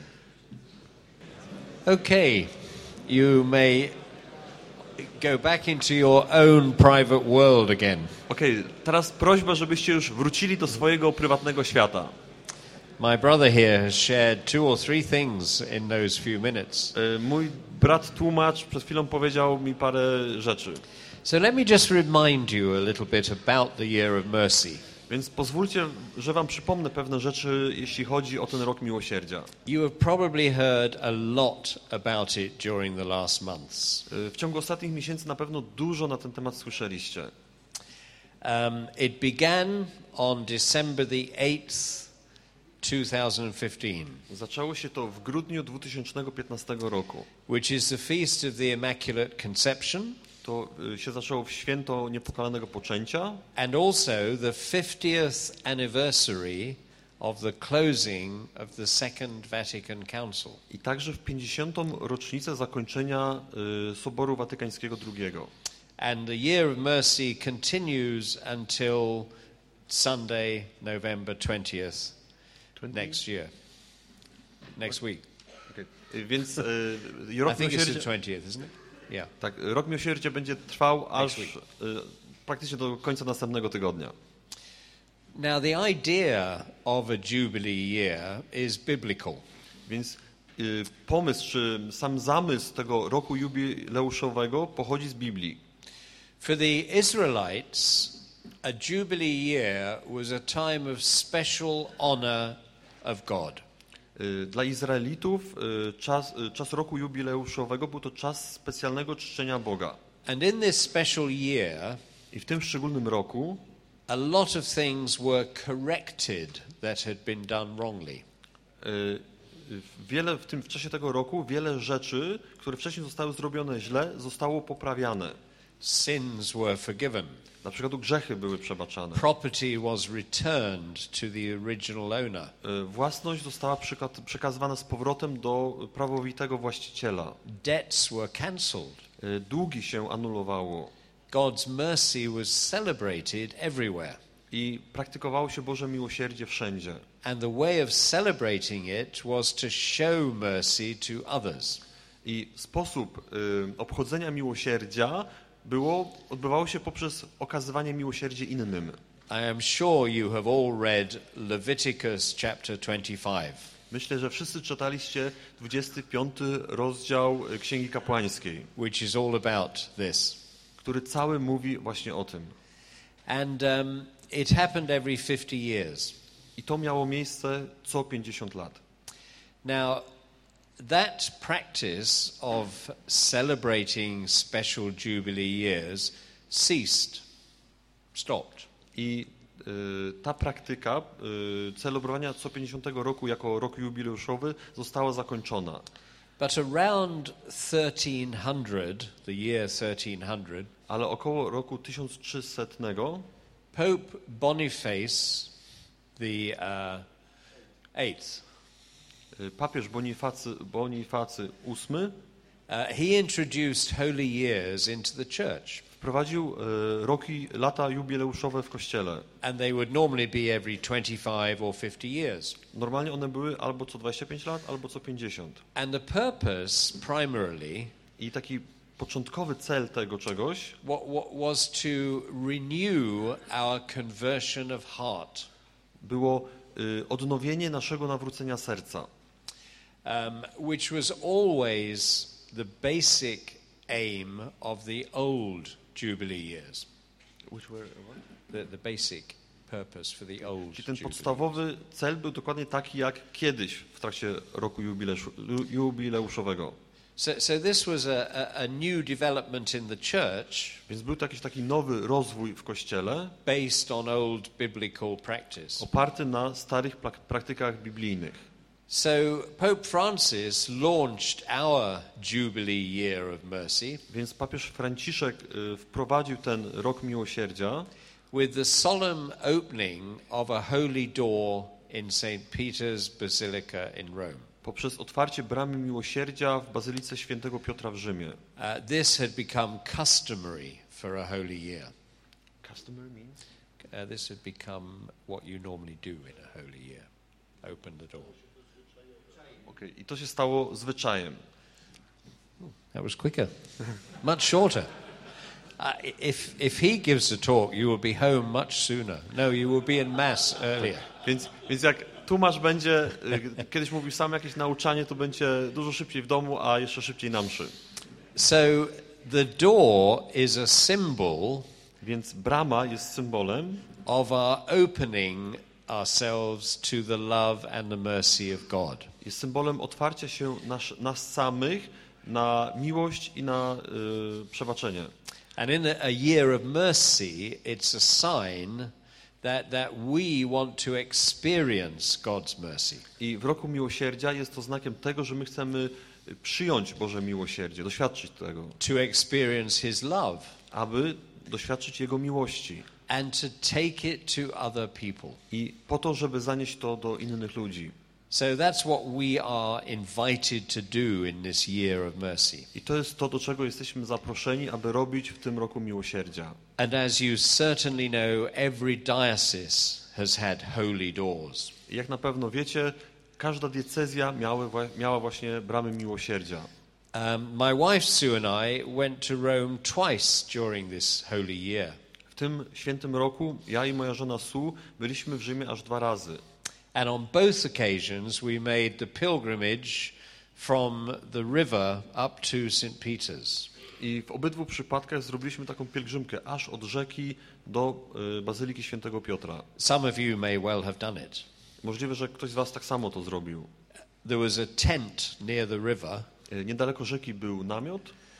Okay, you may go back into your own private world again. Okej, teraz prośba, żebyście już wrócili do swojego prywatnego świata. My brother here has shared 2 or 3 things in those few minutes. Mój brat tłumacz przed chwilą powiedział mi parę rzeczy. So let me just remind you a little bit about the year of mercy. Więc pozwólcie, że wam przypomnę pewne rzeczy, jeśli chodzi o ten rok miłosierdzia. You have probably heard a lot about it during the last months. W ciągu ostatnich miesięcy na pewno dużo na ten temat słyszeliście. It began on December the 8th, 2015, Zaczęło się to w grudniu 2015 roku. which is the feast of the Immaculate Conception To się zaczęło w święto Niepokalanego Poczęcia and also the 50th anniversary of the closing of the Second Vatican Council. i także w 50. rocznicę zakończenia Soboru Watykańskiego II. And the year of mercy continues until Sunday, November 20th next year. Next week. Okay. Więc I rok think it's the miłosierdzia, 20th, isn't it? Yeah. tak, rok miłosierdzia będzie trwał aż Next praktycznie do końca następnego tygodnia. Now the idea of a Jubilee year is biblical. Więc pomysł, czy sam zamysł tego roku jubileuszowego pochodzi z Biblii. For the Israelites, a Jubilee year was a time of special honor of God. Dla Izraelitów czas roku jubileuszowego był to czas specjalnego czczenia Boga. And in this special year, I w tym szczególnym roku a lot of things were corrected that had been done wrongly. w czasie tego roku wiele rzeczy, które wcześniej zostały zrobione źle, zostało poprawiane. Sins were forgiven. Na przykład grzechy były przebaczane. Property was returned to the original owner. Własność została przekazywana z powrotem do prawowitego właściciela. Debts were cancelled. Długi się anulowało. God's mercy was celebrated everywhere. I praktykowało się Boże miłosierdzie wszędzie. And the way of celebrating it was to show mercy to others. I sposób obchodzenia miłosierdzia odbywało się poprzez okazywanie miłosierdzia innym. I am sure you have all read Leviticus chapter 25. Myślę, że wszyscy czytaliście 25 rozdział Księgi Kapłańskiej, Which is all about this. który cały mówi właśnie o tym. And it happened every 50 years. I to miało miejsce co 50 lat. Now, that practice of celebrating special Jubilee years stopped. I ta praktyka celebrowania co 50 roku jako rok jubileuszowy została zakończona. But around 1300, the year 1300, Ale około roku 1300 Pope Boniface the eighth, papież Bonifacy VIII he introduced holy years into the church. wprowadził lata jubileuszowe w kościele. And they would normally be every 25 or 50 years. Normalnie one były albo co 25 lat, albo co 50. And the purpose primarily I taki początkowy cel tego czegoś was to renew our conversion of heart. było odnowienie naszego nawrócenia serca. Which was always the basic aim of the old Jubilee years. The basic purpose for the old Czyli ten Jubilee. podstawowy cel był dokładnie taki jak kiedyś w trakcie roku jubileuszowego. So this was a new development in the church. Więc był to jakiś taki nowy rozwój w kościele Based on old biblical practice. oparty na starych praktykach biblijnych. So Pope Francis launched our Jubilee Year of Mercy Więc papież Franciszek wprowadził ten rok miłosierdzia with the solemn opening of a holy door in St. Peter's Basilica in Rome. poprzez otwarcie bramy miłosierdzia w Bazylice Świętego Piotra w Rzymie. This had become customary for a holy year. Customary means? This had become what you normally do in a holy year. Open the door. Okay. I to się stało zwyczajem. That was quicker. Much shorter. If he gives a talk, you will be home much sooner. No, you will be in mass earlier. Więc jak tłumacz będzie kiedyś mówił sam jakieś nauczanie, to będzie dużo szybciej w domu, a jeszcze szybciej na mszy. So the door is a symbol Więc brama jest symbolem of our opening ourselves to the love and the mercy of God. jest symbolem otwarcia się nas samych na miłość i na przebaczenie. And in a year of mercy, it's a sign that we want to experience God's mercy. I w roku miłosierdzia jest to znakiem tego, że my chcemy przyjąć Boże miłosierdzie, doświadczyć tego, To experience His love aby doświadczyć Jego miłości and to take it to other people. i po to, żeby zanieść to do innych ludzi. So that's what we are invited to do in this year of mercy. I to jest to, do czego jesteśmy zaproszeni, aby robić w tym roku miłosierdzia. And as you certainly know, every diocese has had holy doors. I jak na pewno wiecie, każda diecezja miała właśnie bramy miłosierdzia. My wife Sue and I went to Rome twice during this holy year. W tym świętym roku ja i moja żona Sue byliśmy w Rzymie aż 2 razy. And on both occasions we made the pilgrimage from the river up to St. Peter's. I w obydwu przypadkach zrobiliśmy taką pielgrzymkę aż od rzeki do Bazyliki Świętego Piotra. Some of you may well have done it. Możliwe, że ktoś z was tak samo to zrobił. There was a tent near the river Niedaleko rzeki był namiot,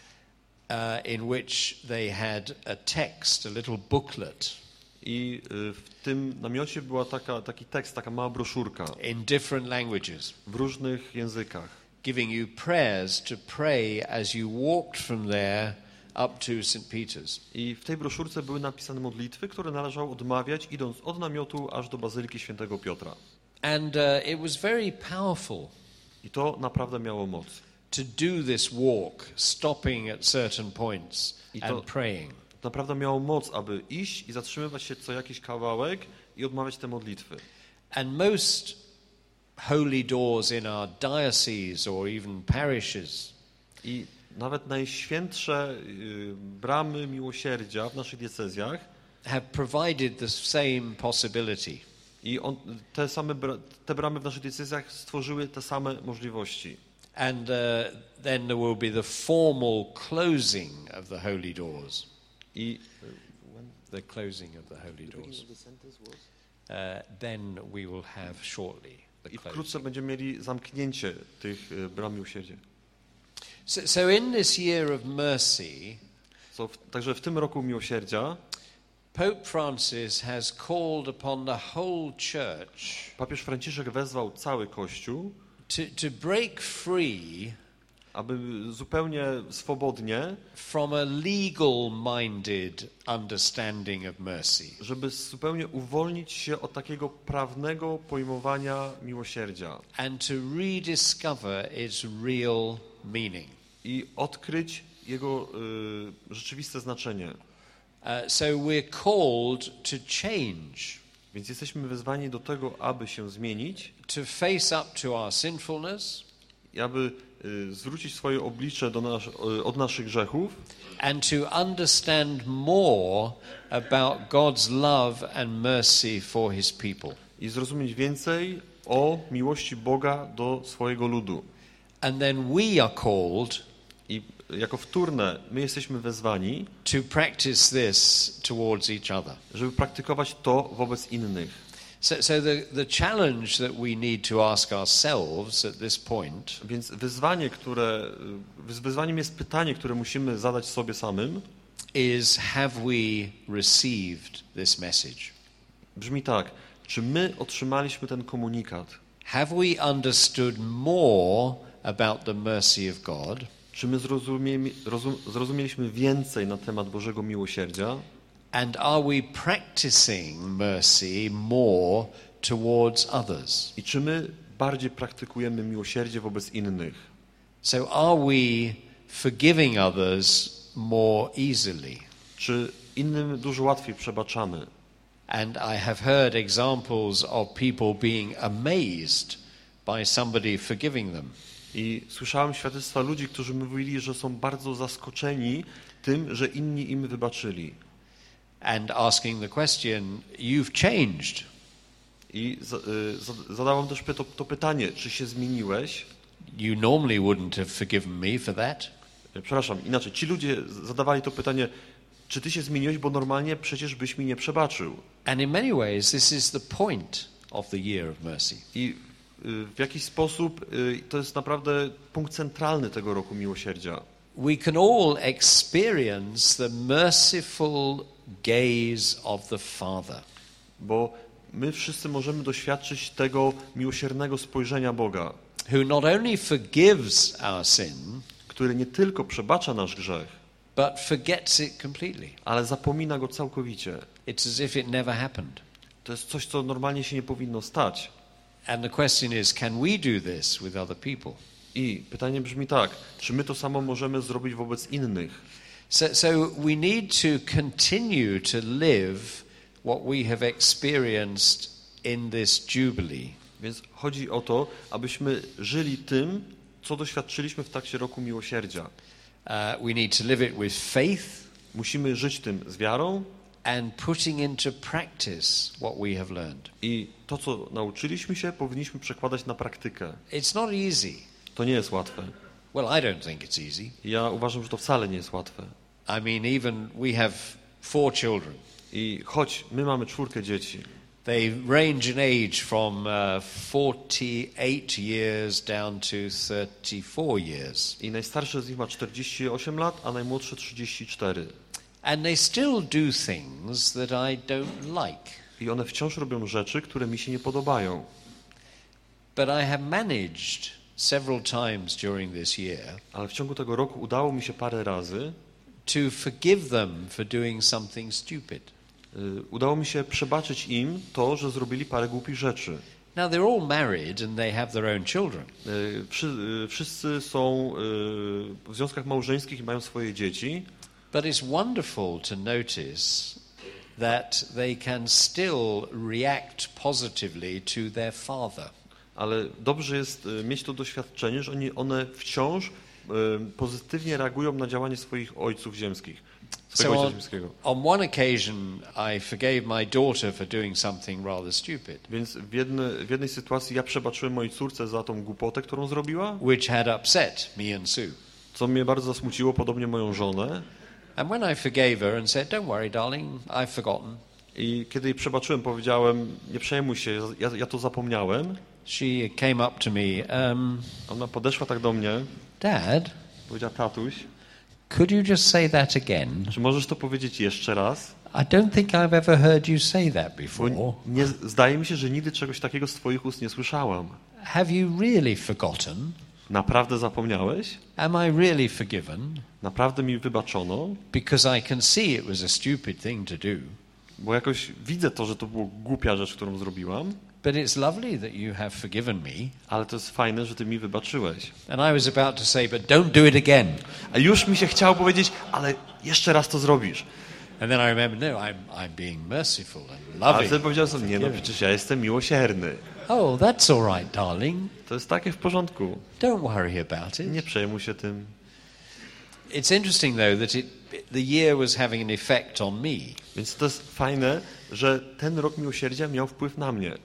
in which they had a text, a little booklet i w tym namiocie była taki tekst, taka mała broszurka in different languages, w różnych językach, giving you prayers to pray as you walked from there up to St. Peter's. I w tej broszurce były napisane modlitwy, które należało odmawiać, idąc od namiotu aż do Bazyliki Świętego Piotra. And it was very powerful I to naprawdę miało moc. to do this walk, stopping at certain points and praying. Naprawdę miało moc, aby iść i zatrzymywać się co jakiś kawałek i odmawiać te modlitwy. And most holy doors in our diocese or even parishes I nawet najświętsze bramy miłosierdzia w naszych diecezjach have provided the same possibility. i te bramy w naszych diecezjach stworzyły te same możliwości. And then there will be the formal closing of the holy doors. I the closing of the holy doors. Then we will have shortly the I closing. wkrótce będziemy mieli zamknięcie tych bram miłosierdzia. So in this year of mercy, Także w tym roku miłosierdzia Pope Francis has called upon the whole church papież Franciszek wezwał cały Kościół, to break free aby zupełnie swobodnie, from a legal-minded understanding of mercy. żeby zupełnie uwolnić się od takiego prawnego pojmowania miłosierdzia And to rediscover its real meaning. i odkryć jego rzeczywiste znaczenie. So we're called to change, Więc jesteśmy wezwani do tego, aby się zmienić to face up to our sinfulness, i aby zwrócić swoje oblicze od naszych grzechów and to understand more about God's love and mercy for His people. i zrozumieć więcej o miłości Boga do swojego ludu. And then we are called I jako wtórne my jesteśmy wezwani, to practice this towards each other. żeby praktykować to wobec innych. So the challenge that we need to ask ourselves at this point Więc wyzwaniem jest pytanie, które musimy zadać sobie samym. is, have we received this message? Brzmi tak: czy my otrzymaliśmy ten komunikat? Have we understood more about the mercy of God? Czy my zrozumieliśmy więcej na temat Bożego miłosierdzia? And are we practicing mercy more towards others? I czy my bardziej praktykujemy miłosierdzie wobec innych? So are we forgiving others more easily? Czy innym dużo łatwiej przebaczamy? And I have heard examples of people being amazed by somebody forgiving them. I słyszałem świadectwa ludzi, którzy mówili, że są bardzo zaskoczeni tym, że inni im wybaczyli. And asking the question, you've changed. I zadałem też to pytanie, czy się zmieniłeś? You normally wouldn't have forgiven me for that. Przepraszam, inaczej. Ci ludzie zadawali to pytanie, czy ty się zmieniłeś, bo normalnie przecież byś mi nie przebaczył. And in many ways this is the point of the year of mercy. I w jakiś sposób to jest naprawdę punkt centralny tego roku miłosierdzia. We can all experience the merciful gaze of the Father. Bo my wszyscy możemy doświadczyć tego miłosiernego spojrzenia Boga, Who not only forgives our sin, który nie tylko przebacza nasz grzech, but forgets it completely. ale zapomina go całkowicie. It's as if it never happened. To jest coś, co normalnie się nie powinno stać. And the question is, can we do this with other people? I pytanie brzmi tak, czy my to samo możemy zrobić wobec innych? So we need to continue to live what we have experienced in this Jubilee. Więc chodzi o to, abyśmy żyli tym, co doświadczyliśmy w trakcie roku miłosierdzia. We need to live it with faith Musimy żyć tym z wiarą and putting into practice what we have learned. i to, co nauczyliśmy się, powinniśmy przekładać na praktykę. It's not easy. To nie jest łatwe. Well, I don't think it's easy. Ja uważam, że to wcale nie jest łatwe. I mean, even we have 4 children. I choć my mamy 4 dzieci, They range in age from 48 years down to 34 years. i najstarszy z nich ma 48 lat, a najmłodszy 34. And they still do things that I don't like. I one wciąż robią rzeczy, które mi się nie podobają. But I have managed several times during this year Ale w ciągu tego roku udało mi się parę razy, to forgive them for doing something stupid. Udało mi się przebaczyć im to, że zrobili parę głupich rzeczy. Now they're all married and they have their own children. Wszyscy są w związkach małżeńskich i mają swoje dzieci. But it's wonderful to notice that they can still react positively to their father. Ale dobrze jest mieć to doświadczenie, że one wciąż pozytywnie reagują na działanie swoich ojców ziemskich. So on one occasion I forgave my daughter for doing something rather stupid. Więc w jednej sytuacji ja przebaczyłem mojej córce za tą głupotę, którą zrobiła, Which had upset me and Sue. co mnie bardzo zasmuciło, podobnie moją żonę. And when I forgave her and said, don't worry, darling, I've forgotten, I kiedy jej przebaczyłem, powiedziałem, nie przejmuj się, ja to zapomniałem. she came up to me, Ona podeszła tak do mnie, Dad, powiedziała, tatuś, could you just say that again? czy możesz to powiedzieć jeszcze raz? I don't think I've ever heard you say that before. Bo zdaje mi się, że nigdy czegoś takiego z twoich ust nie słyszałam. Have you really forgotten? Naprawdę zapomniałeś? Am I really forgiven? Naprawdę mi wybaczono? Because I can see it was a stupid thing to do. Bo jakoś widzę to, że to była głupia rzecz, którą zrobiłam, But it's lovely that you have forgiven me. ale to jest fajne, że ty mi wybaczyłeś. And I was about to say, but don't do it again. A już mi się chciało powiedzieć, ale jeszcze raz to zrobisz. And then I remember, no, I'm being merciful and Ale loving. wtedy powiedziałem sobie, nie no, przecież ja jestem miłosierny. Oh, that's all right, darling. To jest takie w porządku. Don't worry about it. Nie przejmuj się tym. It's interesting, though, that the year was having an effect on me. Więc to jest fajne, że ten rok miłosierdzia miał wpływ na mnie.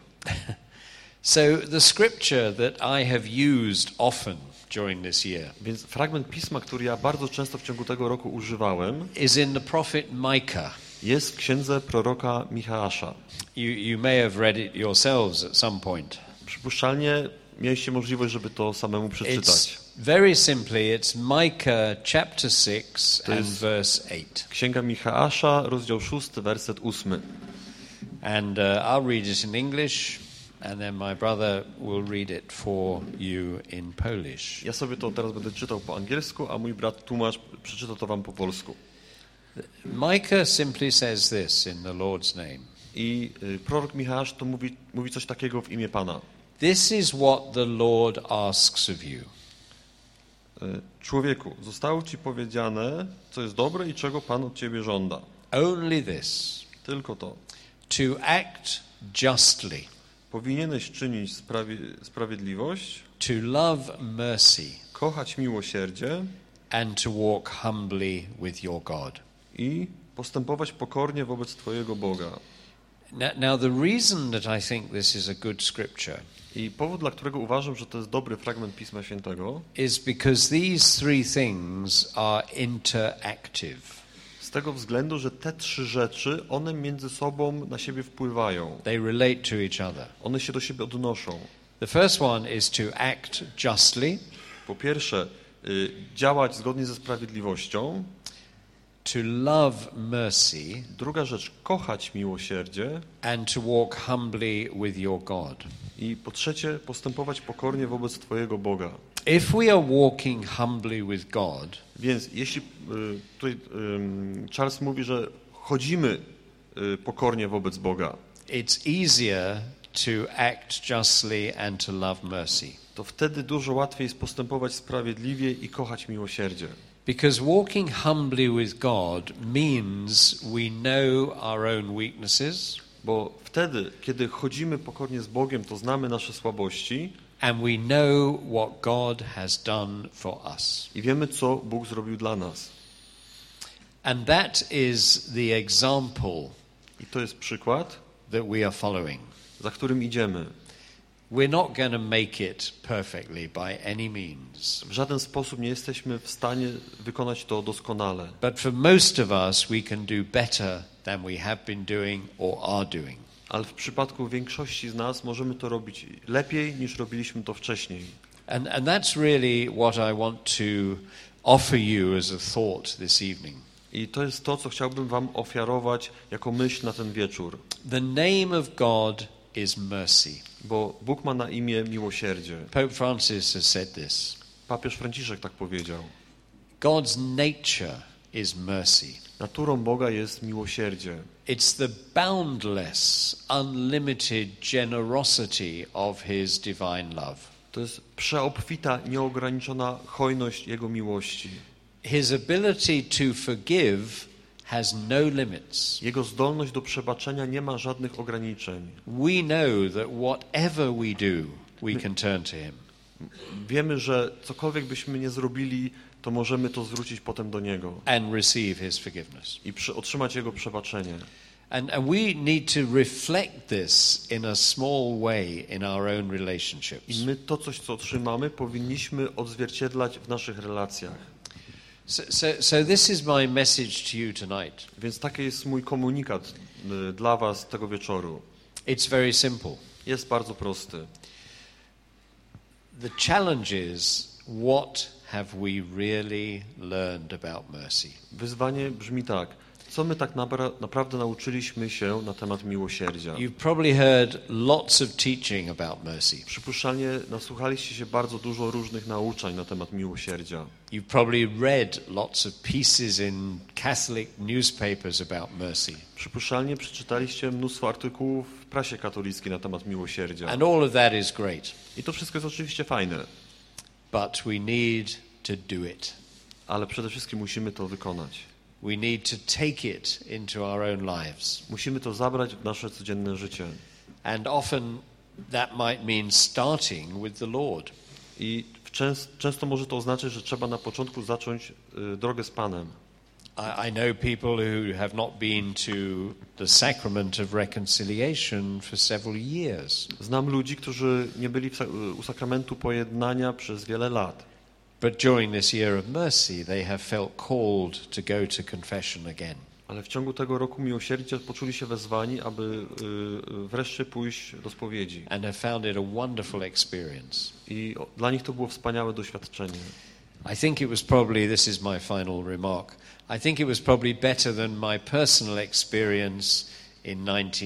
So the scripture that I have used often during this year Więc fragment pisma, który ja bardzo często w ciągu tego roku używałem, is in the prophet Micah. jest w księdze proroka Micheasza. You may have read it yourselves at some point. Przypuszczalnie mieliście możliwość, żeby to samemu przeczytać. It's very simply, it's Micah chapter 6 To and jest- verse 8. Księga Micheasza, rozdział 6, werset 8. And I'll read it in English, and then my brother will read it for you in Polish. Ja sobie to teraz będę czytał po angielsku, a mój brat tłumacz przeczyta to wam po polsku. Micah simply says this in the Lord's name. I prorok Micheasz to mówi coś takiego w imię Pana. This is what the Lord asks of you. Człowieku, zostało ci powiedziane, co jest dobre i czego Pan od ciebie żąda. Only this, Tylko to. to act justly, Powinieneś czynić sprawiedliwość, to love mercy, kochać miłosierdzie and to walk humbly with your God. i postępować pokornie wobec Twojego Boga. Now the reason that I think this is a good scripture I powód, dla którego uważam, że to jest dobry fragment Pisma Świętego, is because these three things are interactive. z tego względu, że te trzy rzeczy, one między sobą na siebie wpływają. They relate to each other. One się do siebie odnoszą. The first one is to act justly, Po pierwsze, działać zgodnie ze sprawiedliwością. to love mercy, Druga rzecz, kochać miłosierdzie. and to walk humbly with your God. I po trzecie, postępować pokornie wobec Twojego Boga. If we are walking humbly with God, Więc jeśli tutaj Charles mówi, że chodzimy pokornie wobec Boga, it's easier to act justly and to love mercy. to wtedy dużo łatwiej jest postępować sprawiedliwie i kochać miłosierdzie. Because walking humbly with God means we know our own weaknesses Bo wtedy, kiedy chodzimy pokornie z Bogiem, to znamy nasze słabości and we know what God has done for us. i wiemy, co Bóg zrobił dla nas. And that is the example I to jest przykład, that we are following. za którym idziemy. We're not going to make it perfectly by any means. W żaden sposób nie jesteśmy w stanie wykonać to doskonale. But for most of us, we can do better than we have been doing or are doing. Ale w przypadku większości z nas możemy to robić lepiej, niż robiliśmy to wcześniej. And that's really what I want to offer you as a thought this evening. I to jest to, co chciałbym wam ofiarować jako myśl na ten wieczór. The name of God is mercy. Bo Bóg ma na imię miłosierdzie. Pope Francis has said this. Papież Franciszek tak powiedział. God's nature is mercy. Naturą Boga jest miłosierdzie. It's the boundless, unlimited generosity of His divine love. To jest przeobfita, nieograniczona hojność Jego miłości. His ability to forgive has no limits. Jego zdolność do przebaczenia nie ma żadnych ograniczeń. We know that whatever we do, we can turn to Him. Wiemy, że cokolwiek byśmy nie zrobili, to możemy to zwrócić potem do Niego And receive His forgiveness. i otrzymać Jego przebaczenie. And we need to reflect this in a small way in our own relationships. I my to coś, co otrzymamy, powinniśmy odzwierciedlać w naszych relacjach. So this is my message to you tonight. Więc taki jest mój komunikat dla was tego wieczoru. It's very simple. Jest bardzo prosty. The challenge is, what have we really learned about mercy? Wyzwanie brzmi tak. Co my tak naprawdę nauczyliśmy się na temat miłosierdzia? You've probably heard lots of teaching about mercy. Przypuszczalnie nasłuchaliście się bardzo dużo różnych nauczań na temat miłosierdzia. You've probably read lots of pieces in Catholic newspapers about mercy. Przypuszczalnie przeczytaliście mnóstwo artykułów w prasie katolickiej na temat miłosierdzia. And all of that is great. I to wszystko jest oczywiście fajne. But we need to do it. Ale przede wszystkim musimy to wykonać. We need to take it into our own lives. Musimy to zabrać w nasze codzienne życie. And often that might mean starting with the Lord. I często może to oznaczać, że trzeba na początku zacząć drogę z Panem. I know people who have not been to the sacrament of reconciliation for several years. Znam ludzi, którzy nie byli u sakramentu pojednania przez wiele lat. But during this year of mercy, they have felt called to go to confession again. Ale w ciągu tego roku miłosierdzia poczuli się wezwani, aby wreszcie pójść do spowiedzi. And have found it a wonderful experience. I dla nich to było wspaniałe doświadczenie. I think it was probably, this is my final remark, I think it was probably better than my personal experience in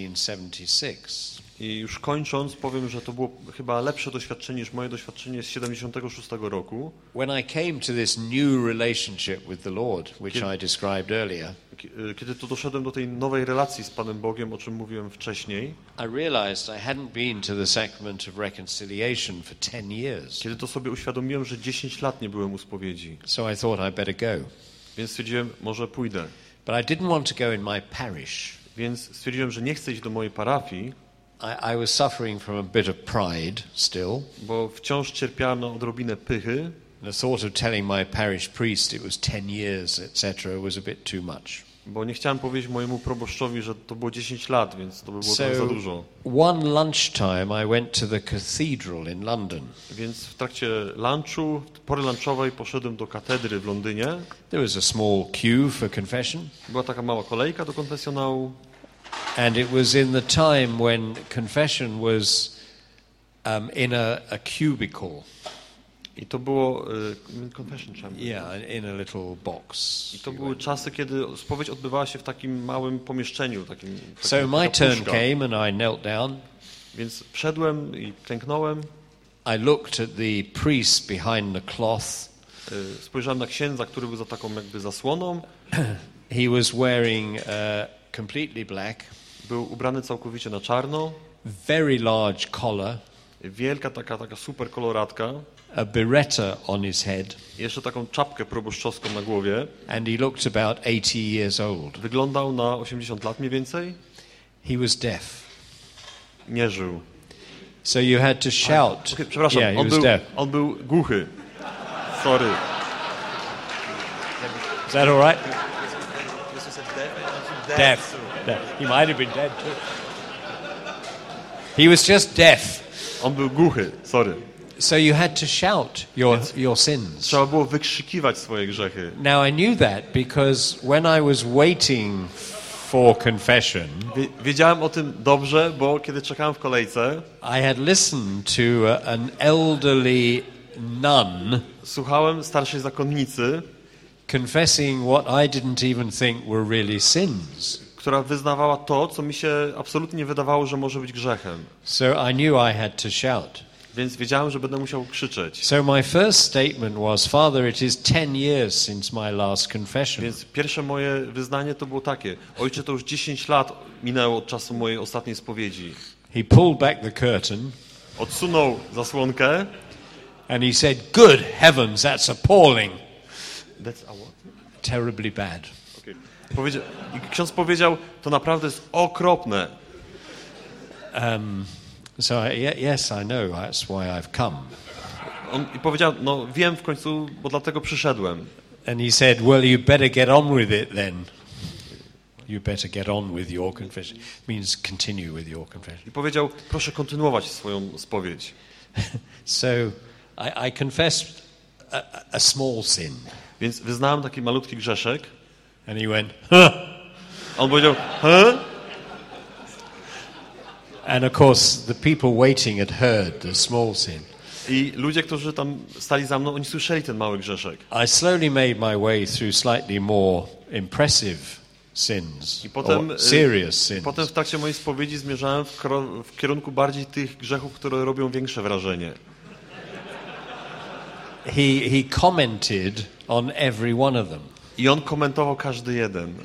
1976. I już kończąc, powiem, że to było chyba lepsze doświadczenie niż moje doświadczenie z 76 roku. When I came to this new relationship with the Lord, which I described earlier, Kiedy to doszedłem do tej nowej relacji z Panem Bogiem, o czym mówiłem wcześniej, I realized I hadn't been to the sacrament of reconciliation for 10 years. kiedy to sobie uświadomiłem, że 10 lat nie byłem u spowiedzi. So I thought I'd better go. Więc stwierdziłem, może pójdę. But I didn't want to go in my parish. Więc stwierdziłem, że nie chcę iść do mojej parafii, I was suffering from a bit of pride still. bo wciąż cierpiałem na odrobinę pychy. The thought of telling my parish priest it was 10 years, etc., was a bit too much. Bo nie chciałem powiedzieć mojemu proboszczowi, że to było 10 lat, więc to by było trochę za dużo. One lunchtime I went to the cathedral in London. Więc w trakcie lunchu, pory lunchowej poszedłem do katedry w Londynie. There was a small queue for confession. Była taka mała kolejka do konfesjonału. And it was in the time when confession was in a cubicle. I to było confession chamber. Yeah, in a little box. I to były czasy, kiedy spowiedź odbywała się w takim małym pomieszczeniu, So my turn came and I knelt down. Więc wszedłem i klęknąłem. I looked at the priest behind the cloth. Spojrzałem na księdza, który był za taką jakby zasłoną. He was wearing completely black. Był ubrany całkowicie na czarno. Very large collar. Wielka taka super koloratka. A biretta on his head. Jeszcze taką czapkę proboszczowską na głowie. And he looked about 80 years old. Wyglądał na 80 lat mniej więcej. He was deaf. Nie żył. So you had to shout. Okay, przepraszam, Yeah, on był głuchy. Sorry. Is that all right? Deaf. He might have been dead too. He was just deaf. On był głuchy, sorry. So you had to shout your sins. Trzeba było wykrzykiwać swoje grzechy. Now I knew that because when I was waiting for confession, Wiedziałem o tym dobrze, bo kiedy czekałem w kolejce, I had listened to an elderly nun słuchałem starszej zakonnicy, confessing what I didn't even think were really sins. która wyznawała to, co mi się absolutnie nie wydawało, że może być grzechem. So I knew I had to shout. Więc wiedziałem, że będę musiał krzyczeć. So my first statement was, Father, it is 10 years since my last confession. Więc pierwsze moje wyznanie to było takie: Ojcze, to już 10 lat minęło od czasu mojej ostatniej spowiedzi. He pulled back the curtain. Odsunął zasłonkę. And he said, good heavens, that's appalling. That's a what? Terribly bad. Okay. I ksiądz powiedział, to naprawdę jest okropne. So yes, I know, that's why I've come. On i powiedział, no wiem w końcu, bo dlatego przyszedłem. And he said, well, you better get on with it then. You better get on with your confession. It means continue with your confession. I powiedział, proszę kontynuować swoją spowiedź. So I confessed a small sin. Więc wyznałem taki malutki grzeszek. And he went, huh? On powiedział, huh? And of course, the people waiting had heard the small sin. I ludzie, którzy tam stali za mną, oni słyszeli ten mały grzeszek. I slowly made my way through slightly more impressive sins, I potem, or serious sins. Potem w trakcie mojej spowiedzi zmierzałem w kierunku bardziej tych grzechów, które robią większe wrażenie. He commented on every one of them. I on komentował każdy jeden.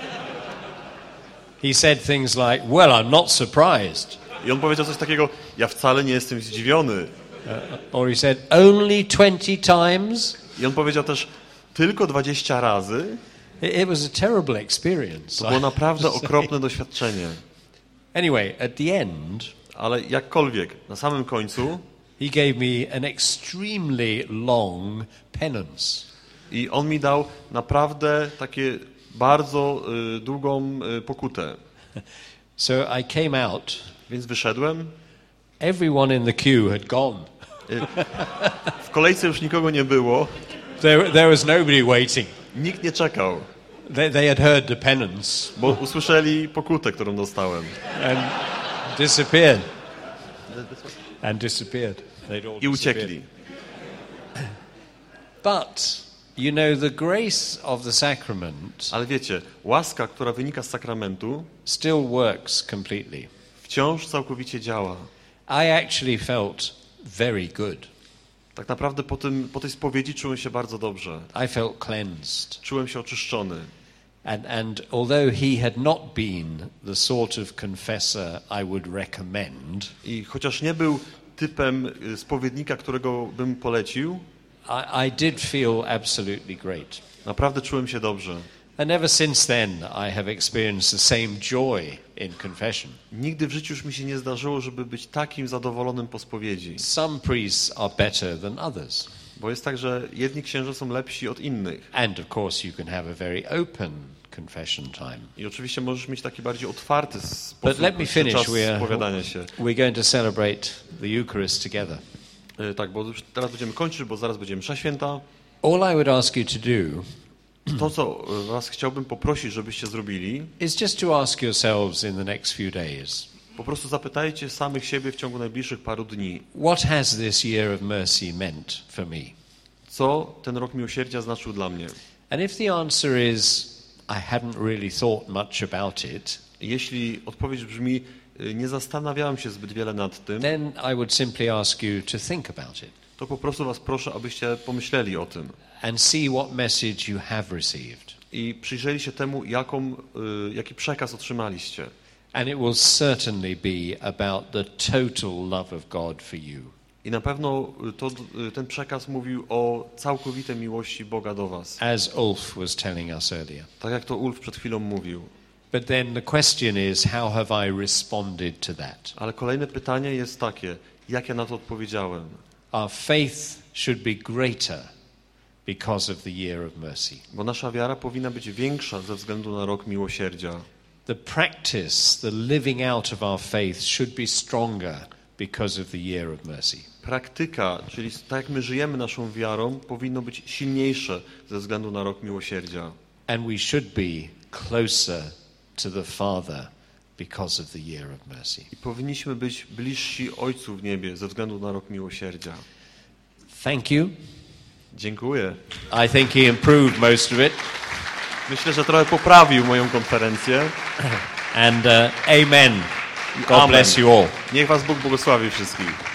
He said things like, well, I'm not surprised. I on powiedział coś takiego, ja wcale nie jestem zdziwiony. Or he said, only 20 times. I on powiedział też, tylko 20 razy. It was a terrible experience. To było naprawdę okropne doświadczenie. Anyway, at the end, Ale jakkolwiek, na samym końcu he gave me an extremely long penance. i on mi dał naprawdę takie bardzo długą pokutę. So I came out. Więc wyszedłem. Everyone in the queue had gone. W kolejce już nikogo nie było. There was nobody waiting. Nikt nie czekał, They had heard the penance bo usłyszeli pokutę, którą dostałem. and disappeared. And disappeared. They'd all I disappeared. uciekli. But, you know, the grace of the sacrament Ale wiecie, łaska, która wynika z sakramentu, still works completely. wciąż całkowicie działa. I actually felt very good. Tak naprawdę po tej spowiedzi czułem się bardzo dobrze. I felt cleansed. Czułem się oczyszczony. And although he had not been the sort of confessor I would recommend, I chociaż nie był typem spowiednika, którego bym polecił, I did feel absolutely great. naprawdę czułem się dobrze. And ever since then, I have experienced the same joy in confession. Nigdy w życiu już mi się nie zdarzyło, żeby być takim zadowolonym po spowiedzi. Some priests are better than others. Bo jest tak, że jedni księża są lepsi od innych. And of course, you can have a very open confession time. I oczywiście możesz mieć taki bardziej otwarty But sposób let me finish. czas spowiadania się. We're going to celebrate the Eucharist together. Tak, bo już teraz będziemy kończyć, bo zaraz będzie msza święta. All I would ask you to do To, co was chciałbym poprosić, żebyście zrobili, is just to ask yourselves in the next few days, po prostu zapytajcie samych siebie w ciągu najbliższych paru dni, what has this year of mercy meant for me? co ten rok miłosierdzia znaczył dla mnie. And if the answer is, I hadn't really thought much about it, Jeśli odpowiedź brzmi, nie zastanawiałem się zbyt wiele nad tym, then I would simply ask you to think about it to po prostu was proszę, abyście pomyśleli o tym and see what message you have received. i przyjrzeli się temu, jaki przekaz otrzymaliście. And it will certainly be about the total love of God for you. I na pewno ten przekaz mówił o całkowitej miłości Boga do was. As Ulf was telling us earlier. Tak jak to Ulf przed chwilą mówił. But then the question is, how have I responded to that? Ale kolejne pytanie jest takie, jak ja na to odpowiedziałem? Our faith should be greater because of the year of mercy. Bo nasza wiara powinna być większa ze względu na rok miłosierdzia. The practice, the living out of our faith should be stronger because of the year of mercy. Praktyka, czyli tak jak my żyjemy naszą wiarą, powinno być silniejsze ze względu na rok miłosierdzia. And we should be closer to the Father because of the year of mercy. I powinniśmy być bliżsi Ojcu w niebie ze względu na rok miłosierdzia. Thank you. Dziękuję. I think he improved most of it. Myślę, że trochę poprawił moją konferencję. And amen. God Amen. bless you all. Niech was Bóg błogosławi wszystkich.